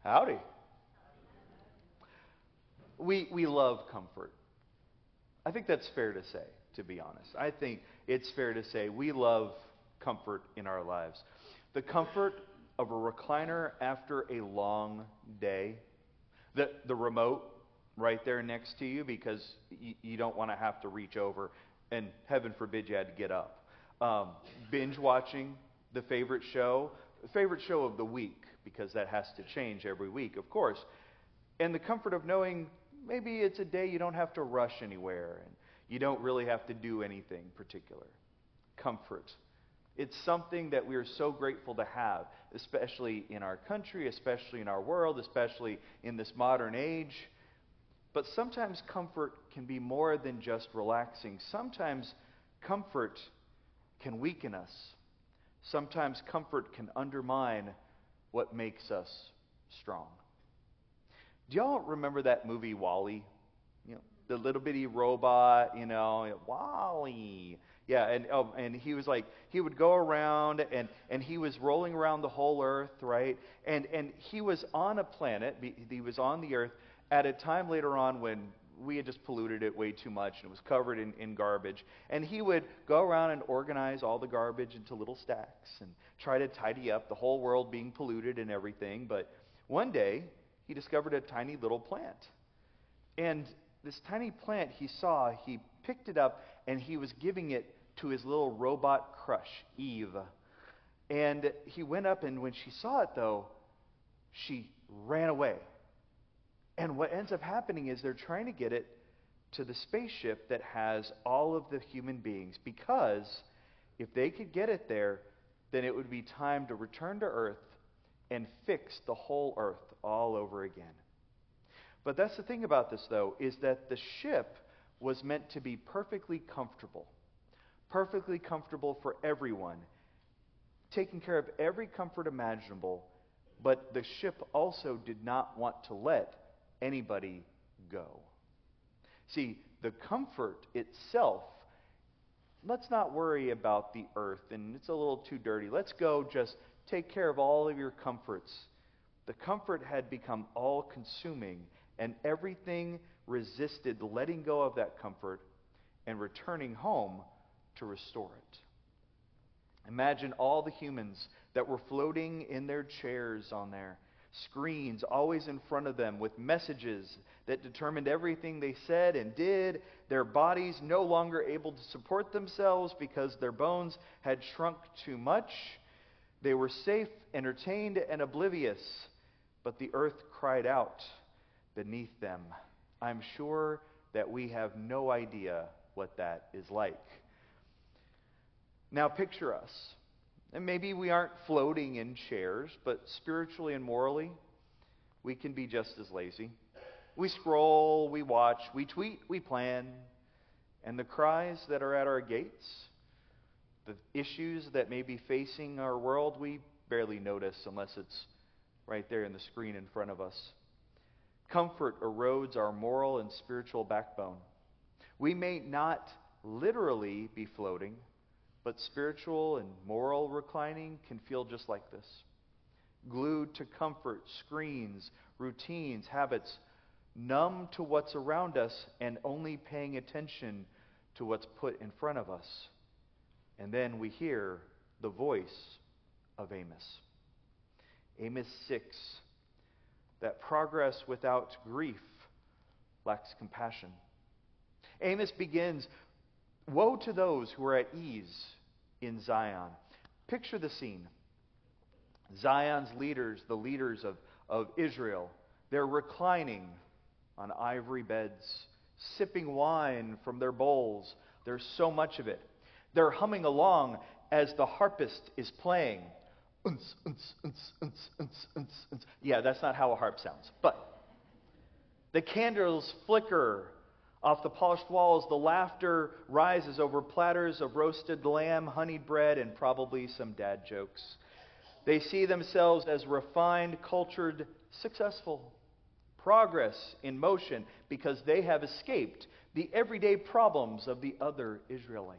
Howdy. We love comfort. I think that's fair to say, to be honest. I think it's fair to say we love comfort in our lives. The comfort of a recliner after a long day, the remote right there next to you because you don't want to have to reach over, and heaven forbid you had to get up. Binge watching the favorite show of the week, because that has to change every week, of course. And the comfort of knowing maybe it's a day you don't have to rush anywhere and you don't really have to do anything particular. Comfort. It's something that we are so grateful to have, especially in our country, especially in our world, especially in this modern age. But sometimes comfort can be more than just relaxing. Sometimes comfort can weaken us. Sometimes comfort can undermine what makes us strong. Do y'all remember that movie WALL-E? The little bitty robot, WALL-E. Yeah, and he was like, he would go around and he was rolling around the whole earth, right? And he was on a planet, he was on the earth at a time later on when we had just polluted it way too much and it was covered in garbage. And he would go around and organize all the garbage into little stacks and try to tidy up the whole world being polluted and everything. But one day, he discovered a tiny little plant. And this tiny plant he picked it up and he was giving it to his little robot crush, Eve. And he went up, and when she saw it though, she ran away. And what ends up happening is they're trying to get it to the spaceship that has all of the human beings, because if they could get it there, then it would be time to return to Earth and fix the whole Earth all over again. But that's the thing about this, though, is that the ship was meant to be perfectly comfortable for everyone, taking care of every comfort imaginable, but the ship also did not want to let anybody go. See, the comfort itself, let's not worry about the earth, and it's a little too dirty. Let's go just take care of all of your comforts. The comfort had become all-consuming, and everything resisted letting go of that comfort and returning home to restore it. Imagine all the humans that were floating in their chairs on their screens always in front of them with messages that determined everything they said and did, their bodies no longer able to support themselves because their bones had shrunk too much. They were safe, entertained, and oblivious, but the earth cried out beneath them. I'm sure that we have no idea what that is like. Now picture us. And maybe we aren't floating in chairs, but spiritually and morally, we can be just as lazy. We scroll, we watch, we tweet, we plan, and the cries that are at our gates, the issues that may be facing our world, we barely notice unless it's right there in the screen in front of us. Comfort erodes our moral and spiritual backbone. We may not literally be floating, but spiritual and moral reclining can feel just like this. Glued to comfort, screens, routines, habits, numb to what's around us and only paying attention to what's put in front of us. And then we hear the voice of Amos. Amos 6, that progress without grief lacks compassion. Amos begins, woe to those who are at ease in Zion. Picture the scene. Zion's leaders, the leaders of Israel, they're reclining on ivory beds, sipping wine from their bowls. There's so much of it. They're humming along as the harpist is playing. Yeah, that's not how a harp sounds. But the candles flicker off the polished walls. The laughter rises over platters of roasted lamb, honeyed bread, and probably some dad jokes. They see themselves as refined, cultured, successful. Progress in motion because they have escaped the everyday problems of the other Israelites.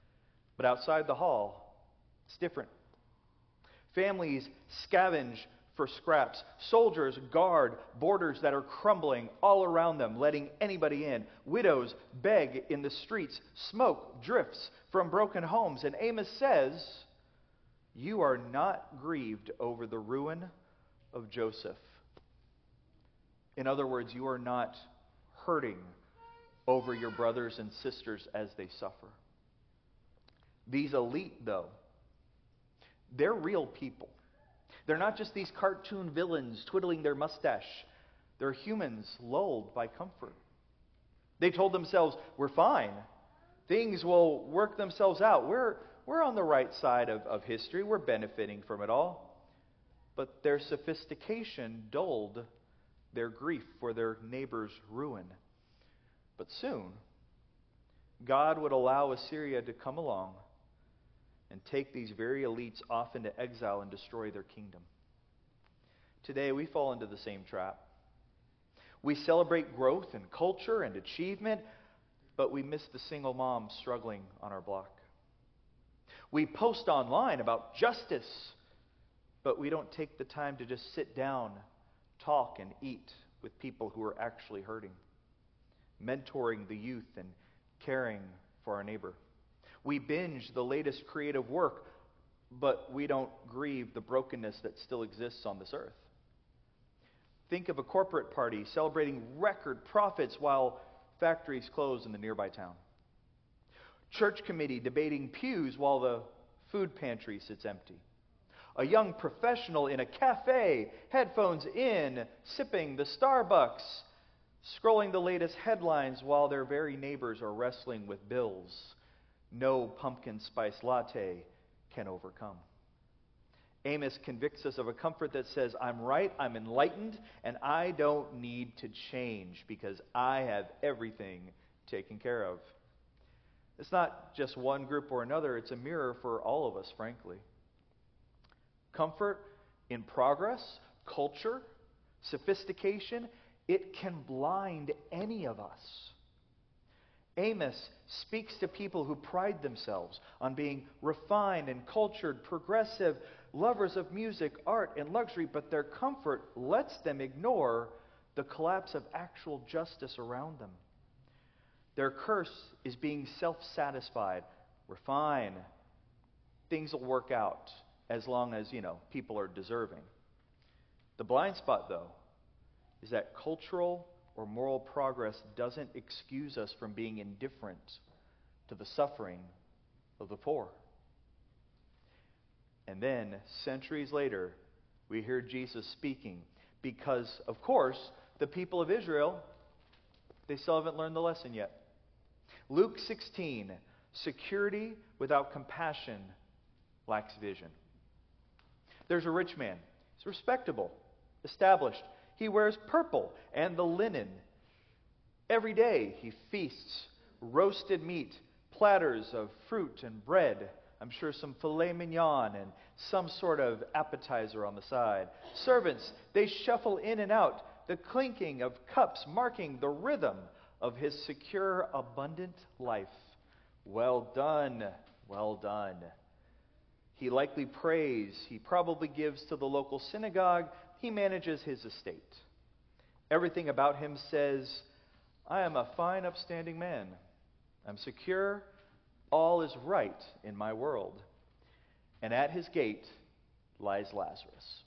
But outside the hall, it's different. Families scavenge for scraps. Soldiers guard borders that are crumbling all around them, letting anybody in. Widows beg in the streets. Smoke drifts from broken homes. And Amos says, "You are not grieved over the ruin of Joseph." In other words, you are not hurting over your brothers and sisters as they suffer. These elite, though, they're real people. They're not just these cartoon villains twiddling their mustache. They're humans lulled by comfort. They told themselves, "We're fine. Things will work themselves out. We're on the right side of history. We're benefiting from it all." But their sophistication dulled their grief for their neighbor's ruin. But soon, God would allow Assyria to come along and take these very elites off into exile and destroy their kingdom. Today, we fall into the same trap. We celebrate growth and culture and achievement, but we miss the single mom struggling on our block. We post online about justice, but we don't take the time to just sit down, talk, and eat with people who are actually hurting, mentoring the youth and caring for our neighbor. We binge the latest creative work, but we don't grieve the brokenness that still exists on this earth. Think of a corporate party celebrating record profits while factories close in the nearby town. Church committee debating pews while the food pantry sits empty. A young professional in a cafe, headphones in, sipping the Starbucks, scrolling the latest headlines while their very neighbors are wrestling with bills no pumpkin spice latte can overcome. Amos convicts us of a comfort that says, "I'm right, I'm enlightened, and I don't need to change because I have everything taken care of." It's not just one group or another, it's a mirror for all of us, frankly. Comfort in progress, culture, sophistication, it can blind any of us. Amos speaks to people who pride themselves on being refined and cultured, progressive, lovers of music, art, and luxury, but their comfort lets them ignore the collapse of actual justice around them. Their curse is being self-satisfied. We're fine. Things will work out as long as, people are deserving. The blind spot, though, is that cultural or moral progress doesn't excuse us from being indifferent to the suffering of the poor. And then, centuries later, we hear Jesus speaking because, of course, the people of Israel, they still haven't learned the lesson yet. Luke 16, security without compassion lacks vision. There's a rich man. He's respectable, established. He wears purple and the linen. Every day he feasts roasted meat, platters of fruit and bread. I'm sure some filet mignon and some sort of appetizer on the side. Servants, they shuffle in and out, the clinking of cups marking the rhythm of his secure, abundant life. Well done, well done. He likely prays. He probably gives to the local synagogue. He manages his estate. Everything about him says, "I am a fine, upstanding man. I'm secure. All is right in my world." And at his gate lies Lazarus.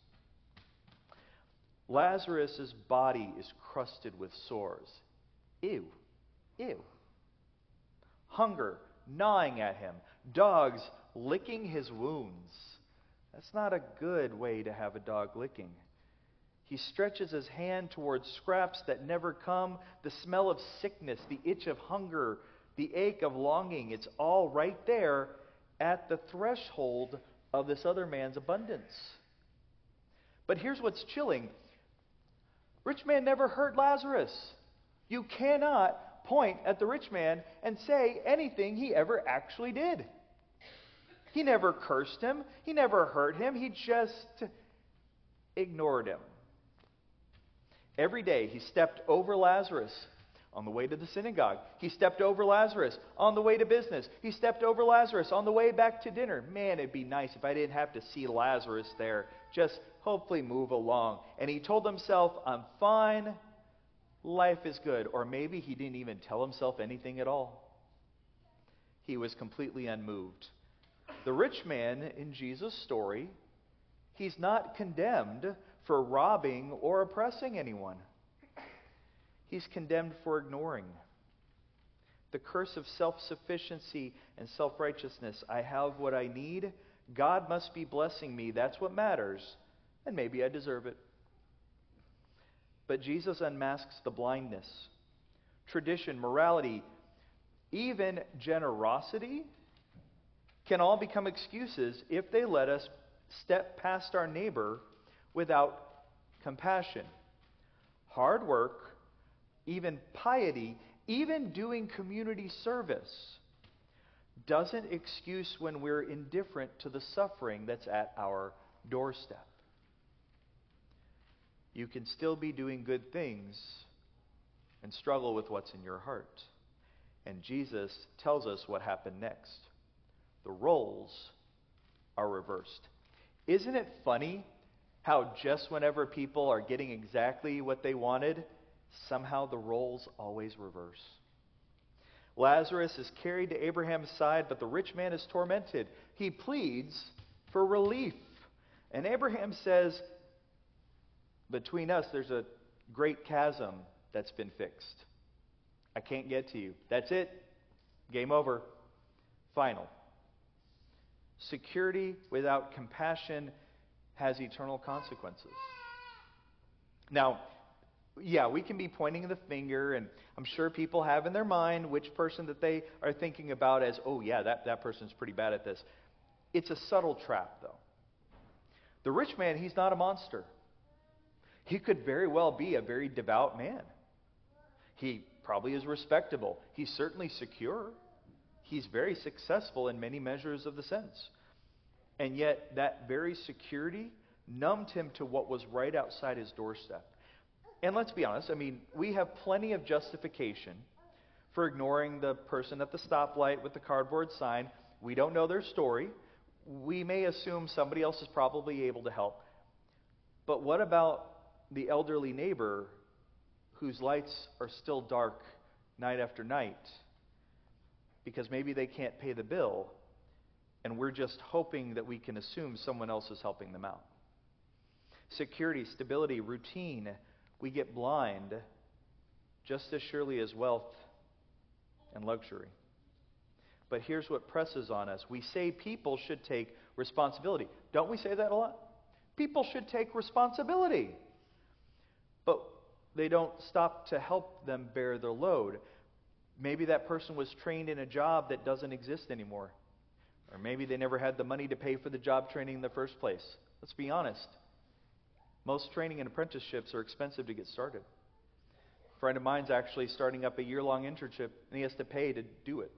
Lazarus' body is crusted with sores. Ew, ew. Hunger gnawing at him. Dogs licking his wounds. That's not a good way to have a dog licking. He stretches his hand towards scraps that never come, the smell of sickness, the itch of hunger, the ache of longing. It's all right there at the threshold of this other man's abundance. But here's what's chilling. Rich man never hurt Lazarus. You cannot point at the rich man and say anything he ever actually did. He never cursed him. He never hurt him. He just ignored him. Every day he stepped over Lazarus on the way to the synagogue. He stepped over Lazarus on the way to business. He stepped over Lazarus on the way back to dinner. Man, it'd be nice if I didn't have to see Lazarus there just hopefully move along. And he told himself, I'm fine, life is good. Or maybe he didn't even tell himself anything at all. He was completely unmoved. The rich man in Jesus' story, he's not condemned for robbing or oppressing anyone. He's condemned for ignoring. The curse of self-sufficiency and self-righteousness. I have what I need. God must be blessing me. That's what matters. And maybe I deserve it. But Jesus unmasks the blindness. Tradition, morality, even generosity can all become excuses if they let us step past our neighbor without compassion. Hard work, even piety, even doing community service doesn't excuse when we're indifferent to the suffering that's at our doorstep. You can still be doing good things and struggle with what's in your heart. And Jesus tells us what happened next. The roles are reversed. Isn't it funny how just whenever people are getting exactly what they wanted, somehow the roles always reverse? Lazarus is carried to Abraham's side, but the rich man is tormented. He pleads for relief. And Abraham says, between us, there's a great chasm that's been fixed. I can't get to you. That's it. Game over. Final. Security without compassion has eternal consequences. Now, yeah, we can be pointing the finger, and I'm sure people have in their mind which person that they are thinking about as, oh yeah, that person's pretty bad at this. It's a subtle trap, though. The rich man, he's not a monster. He could very well be a very devout man. He probably is respectable. He's certainly secure. He's very successful in many measures of the sense. And yet, that very security numbed him to what was right outside his doorstep. And let's be honest, we have plenty of justification for ignoring the person at the stoplight with the cardboard sign. We don't know their story. We may assume somebody else is probably able to help. But what about the elderly neighbor whose lights are still dark night after night because maybe they can't pay the bill, and we're just hoping that we can assume someone else is helping them out? Security, stability, routine. We get blind just as surely as wealth and luxury. But here's what presses on us. We say people should take responsibility. Don't we say that a lot? People should take responsibility. But they don't stop to help them bear their load. Maybe that person was trained in a job that doesn't exist anymore. Or maybe they never had the money to pay for the job training in the first place. Let's be honest. Most training and apprenticeships are expensive to get started. A friend of mine's actually starting up a year-long internship, and he has to pay to do it.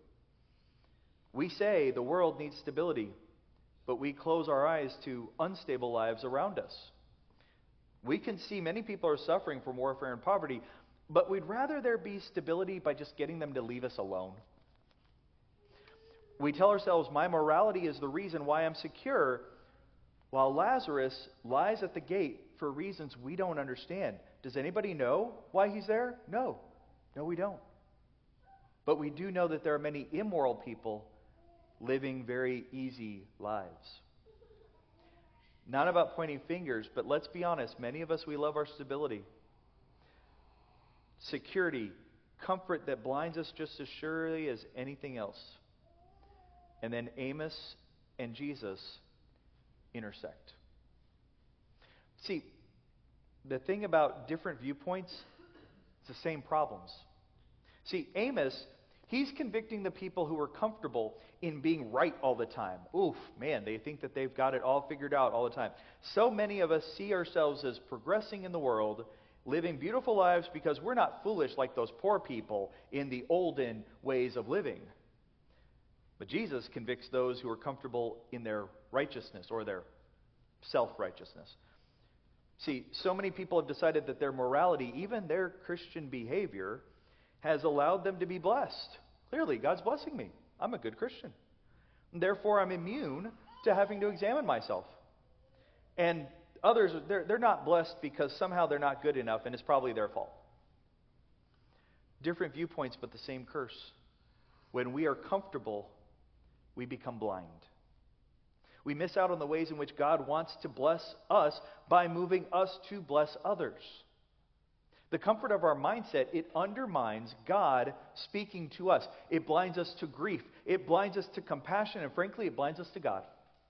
We say the world needs stability, but we close our eyes to unstable lives around us. We can see many people are suffering from warfare and poverty, but we'd rather there be stability by just getting them to leave us alone. We tell ourselves, my morality is the reason why I'm secure, while Lazarus lies at the gate for reasons we don't understand. Does anybody know why he's there? No. No, we don't. But we do know that there are many immoral people living very easy lives. Not about pointing fingers, but let's be honest. Many of us, we love our stability. Security, comfort that blinds us just as surely as anything else. And then Amos and Jesus intersect. See, the thing about different viewpoints, it's the same problems. See, Amos, he's convicting the people who are comfortable in being right all the time. Oof, man, they think that they've got it all figured out all the time. So many of us see ourselves as progressing in the world, living beautiful lives because we're not foolish like those poor people in the olden ways of living. But Jesus convicts those who are comfortable in their righteousness or their self-righteousness. See, so many people have decided that their morality, even their Christian behavior, has allowed them to be blessed. Clearly, God's blessing me. I'm a good Christian. Therefore, I'm immune to having to examine myself. And Others, they're not blessed because somehow they're not good enough, and it's probably their fault. Different viewpoints, but the same curse. When we are comfortable, we become blind. We miss out on the ways in which God wants to bless us by moving us to bless others. The comfort of our mindset, it undermines God speaking to us. It blinds us to grief. It blinds us to compassion. And frankly, it blinds us to God.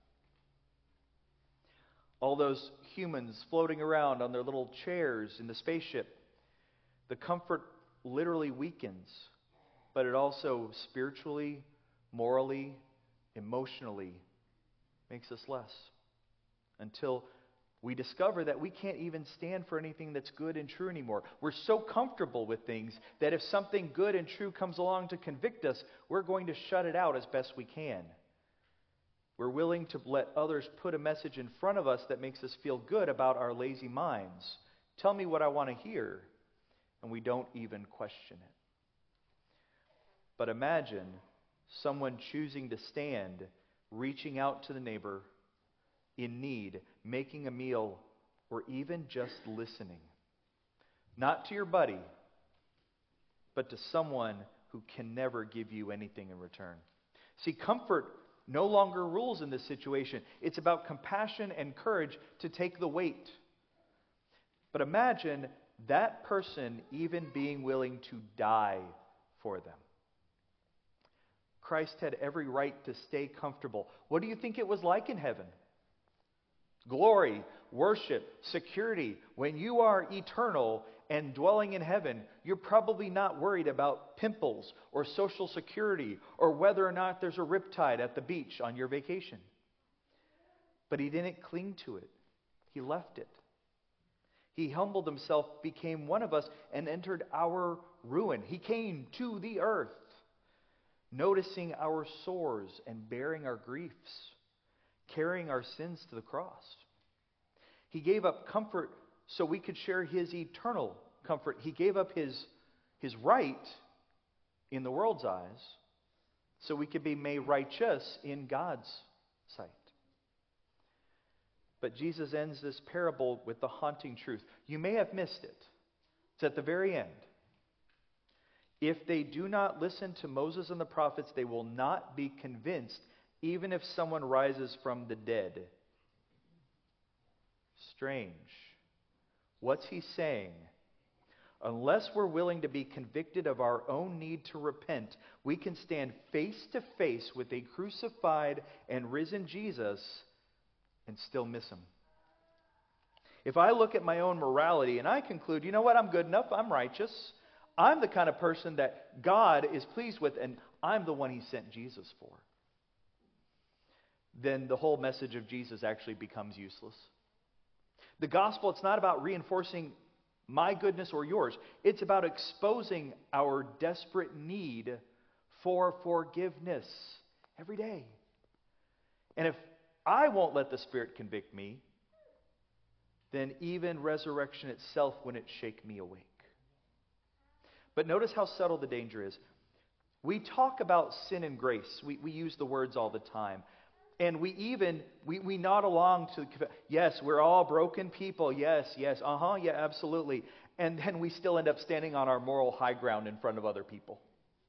All those humans floating around on their little chairs in the spaceship, the comfort literally weakens, but it also spiritually, morally, emotionally makes us less. Until we discover that we can't even stand for anything that's good and true anymore. We're so comfortable with things that if something good and true comes along to convict us, we're going to shut it out as best we can. We're willing to let others put a message in front of us that makes us feel good about our lazy minds. Tell me what I want to hear, and we don't even question it. But imagine someone choosing to stand, reaching out to the neighbor in need, making a meal, or even just listening. Not to your buddy, but to someone who can never give you anything in return. See, comfort no longer rules in this situation. It's about compassion and courage to take the weight. But imagine that person even being willing to die for them. Christ had every right to stay comfortable. What do you think it was like in heaven? Glory, worship, security. When you are eternal and dwelling in heaven, you're probably not worried about pimples or social security or whether or not there's a riptide at the beach on your vacation. But he didn't cling to it. He left it. He humbled himself, became one of us, and entered our ruin. He came to the earth, noticing our sores and bearing our griefs, carrying our sins to the cross. He gave up comfort so we could share his eternal comfort. He gave up his right in the world's eyes so we could be made righteous in God's sight. But Jesus ends this parable with the haunting truth. You may have missed it. It's at the very end. If they do not listen to Moses and the prophets, they will not be convinced, even if someone rises from the dead. Strange. What's he saying? Unless we're willing to be convicted of our own need to repent, we can stand face to face with a crucified and risen Jesus and still miss him. If I look at my own morality and I conclude, you know what, I'm good enough, I'm righteous, I'm the kind of person that God is pleased with, and I'm the one he sent Jesus for, then the whole message of Jesus actually becomes useless. The gospel, it's not about reinforcing my goodness or yours. It's about exposing our desperate need for forgiveness every day. And if I won't let the Spirit convict me, then even resurrection itself wouldn't shake me awake. But notice how subtle the danger is. We talk about sin and grace. We use the words all the time. And we nod along to, yes, we're all broken people. Yes, yeah, absolutely. And then we still end up standing on our moral high ground in front of other people.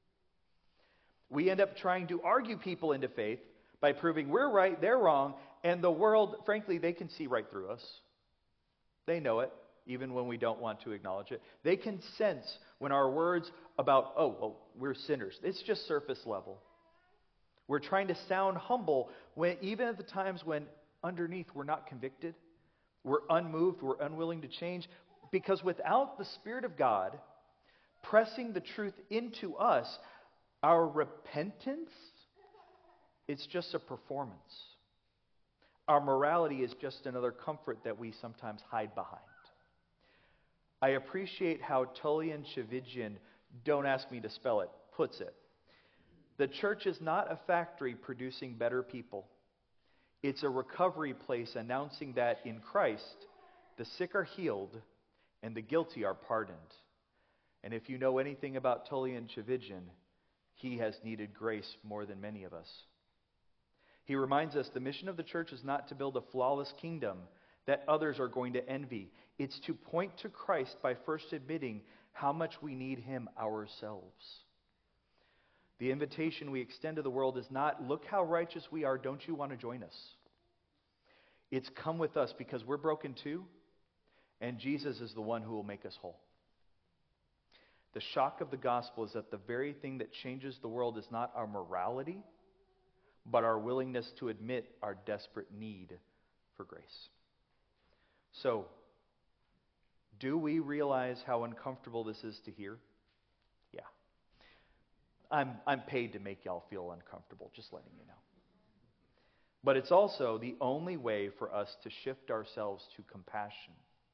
We end up trying to argue people into faith by proving we're right, they're wrong, and the world, frankly, they can see right through us. They know it, even when we don't want to acknowledge it. They can sense when our words about, we're sinners. It's just surface level. We're trying to sound humble when even at the times when underneath we're not convicted, we're unmoved, we're unwilling to change. Because without the Spirit of God pressing the truth into us, our repentance, it's just a performance. Our morality is just another comfort that we sometimes hide behind. I appreciate how Tullian Tchividjian, don't ask me to spell it, puts it. The church is not a factory producing better people. It's a recovery place announcing that in Christ, the sick are healed and the guilty are pardoned. And if you know anything about Tullian Tchividjian, he has needed grace more than many of us. He reminds us the mission of the church is not to build a flawless kingdom that others are going to envy. It's to point to Christ by first admitting how much we need Him ourselves. The invitation we extend to the world is not, look how righteous we are, don't you want to join us? It's come with us because we're broken too, and Jesus is the one who will make us whole. The shock of the gospel is that the very thing that changes the world is not our morality, but our willingness to admit our desperate need for grace. So, do we realize how uncomfortable this is to hear? Yeah. I'm paid to make y'all feel uncomfortable, just letting you know. But it's also the only way for us to shift ourselves to compassion.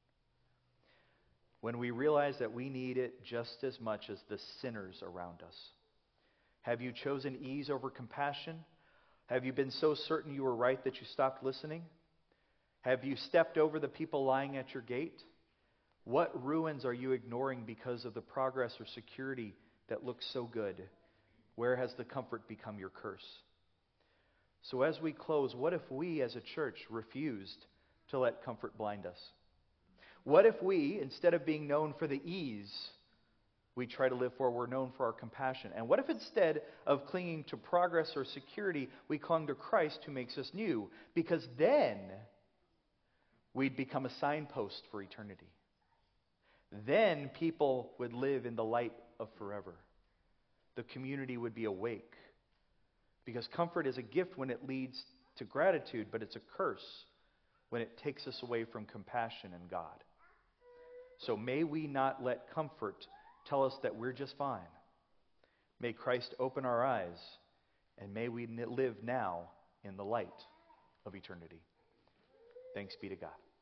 When we realize that we need it just as much as the sinners around us. Have you chosen ease over compassion? Have you been so certain you were right that you stopped listening? Have you stepped over the people lying at your gate? What ruins are you ignoring because of the progress or security that looks so good? Where has the comfort become your curse? So as we close, what if we as a church refused to let comfort blind us? What if we, instead of being known for the ease we try to live for, we're known for our compassion? And what if instead of clinging to progress or security, we clung to Christ who makes us new? Because then we'd become a signpost for eternity. Then people would live in the light of forever. The community would be awake. Because comfort is a gift when it leads to gratitude, but it's a curse when it takes us away from compassion and God. So may we not let comfort tell us that we're just fine. May Christ open our eyes, and may we live now in the light of eternity. Thanks be to God.